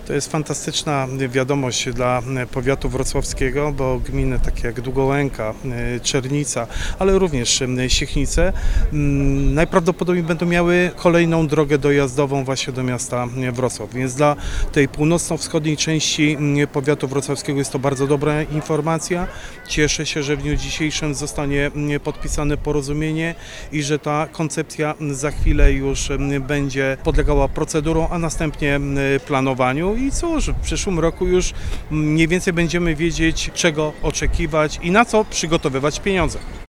To jest fantastyczna wiadomość dla powiatu wrocławskiego, bo gminy takie jak Długołęka, Czernica, ale również Siechnice najprawdopodobniej będą miały kolejną drogę dojazdową właśnie do miasta Wrocław. Więc dla tej północno-wschodniej części powiatu wrocławskiego jest to bardzo dobra informacja. Cieszę się, że w dniu dzisiejszym zostanie podpisane porozumienie i że ta koncepcja za chwilę już będzie podlegała procedurom, a następnie planowaniu. I cóż, w przyszłym roku już mniej więcej będziemy wiedzieć, czego oczekiwać i na co przygotowywać pieniądze.